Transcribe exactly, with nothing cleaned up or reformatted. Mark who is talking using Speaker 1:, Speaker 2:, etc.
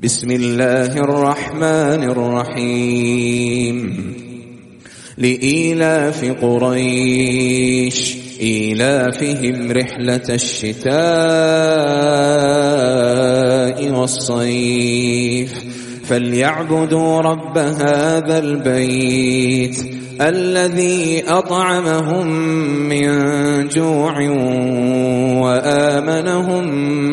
Speaker 1: بسم الله الرحمن الرحيم لإيلاف قريش إيلافهم رحلة الشتاء والصيف فليعبدوا رب هذا البيت الذي أطعمهم من جوع وآمنهم